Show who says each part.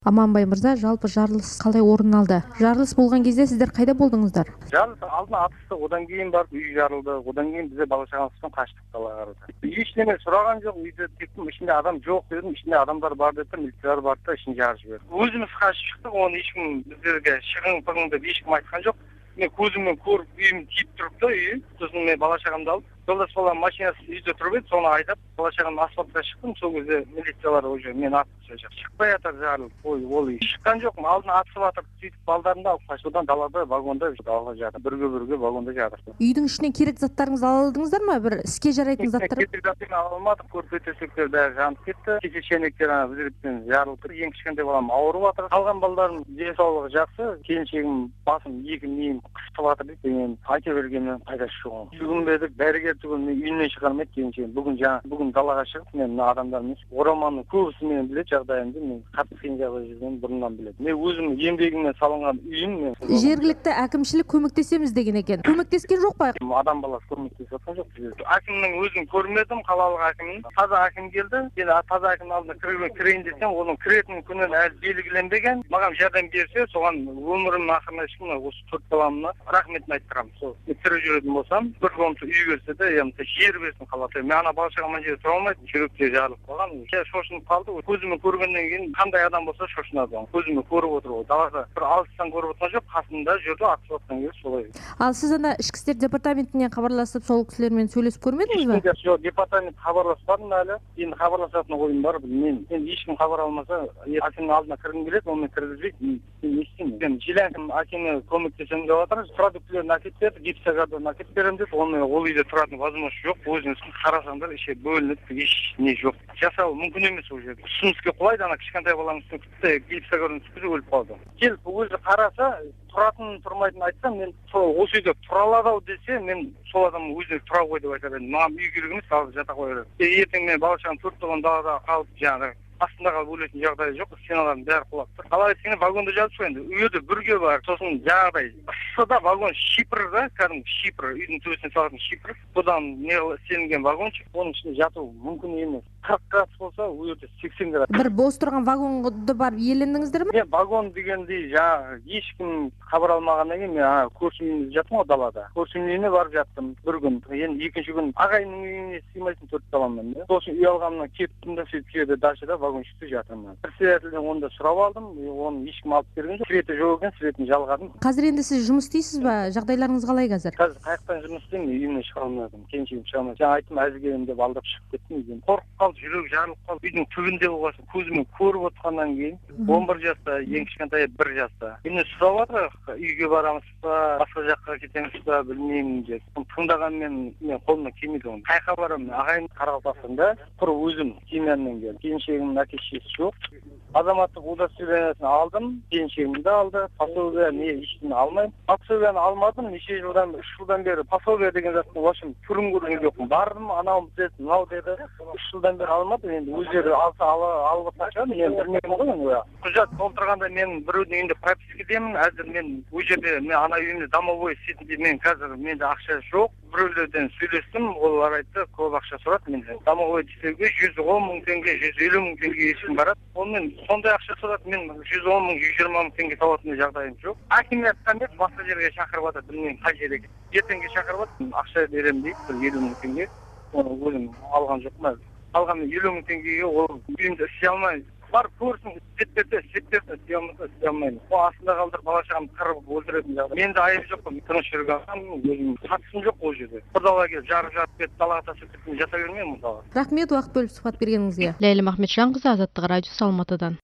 Speaker 1: Аманбай мырза, жалпы жарылыс қалай орын алды? Жарылыс болған кезде сіздер қайда болдыңыздар?
Speaker 2: Жарылыс алдына атысты, одан кейін барып үй жарылды, одан кейін бізде бала шағамызбен қаштық далаға қарата. Ештеңе сұраған жоқ, үйде тектім, ішінде адам жоқ дедім, ішінде адамдар бар деді, милициялар барды да ішін жарып жіберді. Өзіміз қашып шықтық, оны ешкім біздерге шығың деп ешкім айтқан жоқ. Мен көзіммен көріп, үйім тиіп тұрыпты, үйі. Сосын мен бала шағамды алып, жолдас балам машинасы үйде тұрып еді, соны айдап, бала шағам асфальтқа шықтым. Сол кезде милициялар уже мен атып шықпай жатыр жарылып. Ол үй шыққан жоқпын, алдына атысып жатыр. Сөйтіп балдарымды алып қашудан далада вагонда жатыр. Бірге вагонда жатыр.
Speaker 1: Үйдің ішінен керек заттарыңызды ала алдыңыздар ма? Бір іске жарайтын заттар?
Speaker 2: Керек заттарын ала алмадық, көрпе-төсектер бәрі жанып кетті. Кесе-шенектер взрывтен жарылып тұр. Ең кішкентай балам ауырып жатыр. Қалған балаларым денсаулығы жақсы. Келіншегім басым екі миым қысып жатыр дейді. Мен айта бергеннен пайдасы жоқ. Жүгінбедік, дәрігер түгіл үйінен шығармайды келіншегім. Бүгін далаға шығып, мен мына адамдарымыз орамалның көбісі мені біледі, жағдайымды мен қатты қиын жағдайда жүргенімді бұрыннан біледі. Мен өзім еңбегіммен салынған үйім.
Speaker 1: Жергілікті әкімшілік көмектесеміз деген екен. Көмектескен жоқ па?
Speaker 2: Адам баласы көмектесіп жатқан жоқ. Әкімнің өзін көрмедім, қалалық әкімнің. Таза әкім келді. Енді таза әкімнің алдына кірейін десем, оның кіретін күнін әлі белгіленбеген. Маған жәрдем берсе, соған өмірімнің ақырына шыққан осы 4 баламына рахметін айттырамын. Сол тірі жүретін болсам, бір комната үй берсе де, жер берсін қаласа. Мен ана бала шағам жерде тұра алмайды, жүректе жарылып қалған. Шошынып қалды. Көзіме көргеннен кейін қандай адам болса шошынады. Көзіме көріп отыр. Далада бір алыстан көріп отырған жоқ, қасында жүрді, атып жатқан кезде солай.
Speaker 1: Ал сіз ана ішкі істер департаментіне хабарласып, сол кісілермен сөйлесіп көрмедіңіз бе?
Speaker 2: Жоқ, департамент хабарласпадым әлі. Енді хабарласатын ойым бар. Мен ешкім хабар алмаса, әкемнің алдына кіргім келеді, оны кіргізбейді. Мен не істеймін? Мен Желянкин әкеме көмектесем деп жатыр. Продуктілерін әкеліп берді, гипсогардын әкеліп беремін деп, оны ол үйде тұратын возможность жоқ. Өзіңіз қарасаңдар, іші бөлініп, еш не жоқ. Жасау мүмкін емес ол жерде. Үстімізге құлайды, ана кішкентай баланың үстіне гипсогардын үстіне өліп қалды. Келіп өзі қараса, тұратын тұрмайтын айтсам, мен осы үйде тұра алады десе, мен сол адам өзіне тұра қой деп айтар едім. Маған үй керек емес, далада жата қояр едім. Ертең мен бала шағам 4 балам далада қалып, жаңағы астында қалып өлетін жағдайы жоқ, стеналардың бәрі құлап тұр. Қалай десеңіз вагонда жатып енді үйде бірге бар. Сосын жаңағыдай ысыда вагон шипр да, кәдімгі шипр, үйдің төбесіне салатын шипр. Бұдан не істелінген вагончик, оның ішінде жату мүмкін емес. 40 градус болса, ол жерде 80 градус.
Speaker 1: Бір бос тұрған вагонды барып иелендіңіздер ме?
Speaker 2: Мен вагон дегендей жаңағы ешкім хабар алмағаннан кейін мен көршім үйінде жаттым ғой далада. Көршім үйіне барып жаттым бір күн. Енді екінші күн ағайынның үйіне сыймайтын 4 баламмен. Сосын үй алғанымнан кеттім да сөйтіп жерде дачада вагончикте жатырмын. Председательден оны да сұрап алдым, оны ешкім алып берген жоқ. Светі жоқ екен, светін жалғадым.
Speaker 1: Қазір енді сіз жұмыс істейсіз ба? Жағдайларыңыз қалай қазір?
Speaker 2: Қазір қаяқтан жұмыс істеймін, үйімнен шыға алмадым. Келіншегім шыға алмады. Жаңа айттым, әзілгерім деп алдап шығып кеттім үйден. Қорқып қалып, жүрек жарылып қалып, үйдің түбінде болғасын көзімен көріп отырғаннан кейін 11 жаста, ең кішкентай 1 жаста. Мені сұрап жатыр, үйге барамыз ба, басқа жаққа кетеміз ба, білмеймін деп. Тыңдағанмен мен қолымнан келмейді оны. Қайқа барамын, ағайын Қарақалпақстанда, құр өзім семьяммен келдім. Келіншегімнің әке-шешесі жоқ. Азаматтық удостоверениесін алдым, келіншегімді алды, пособие не ештеңе алмаймын. Пособияны алмадым, неше жылдан, 3 жылдан бері пособие деген заттың вообще түрін көрген жоқпын. Бардым, анау деді, мынау деді, 3 жылдан бері алмадым. Енді өздері алса алып отырған шығар, мен білмеймін ғой енді. Құжат толтырғанда мен біреудің үйінде пропискідемін. Әзір мен ол жерде мен ана үйімде домовой істейтін мен қазір менде ақша жоқ. Біреулерден сөйлестім, олар айтты, көп ақша сұрады менде. Домовой істеуге 110 мың теңге, 150 мың теңге ешкім барады. Онымен сондай ақша сұрады, мен 110 мың, 120 мың теңге табатын жағдайым жоқ. Әкім айтқан еді, басқа жерге шақырып жатыр, білмеймін қай жер екен. Ертеңге шақырып жатыр, ақша беремін дейді, 50 мың теңге. Оны өзім алған жоқпын әлі. Алған 50 мың теңгеге ол үйімді істей алмай. Бар көрсін, істеп істей алмаймын. Ол астында қалдырып бала шағамды қырып өлтіретін жағдай. Менде айып жоқ қой, тыныш жүрген өзім қатысым жоқ ол жерде. Бірдала келіп жарып кетіп далаға тастап кетіп жата бермеймін мысалы.
Speaker 1: Рахмет уақыт бөліп сұхбат бергеніңізге.
Speaker 3: Ләйлім Ахметжанқызы, Азаттық радиосы, Алматыдан.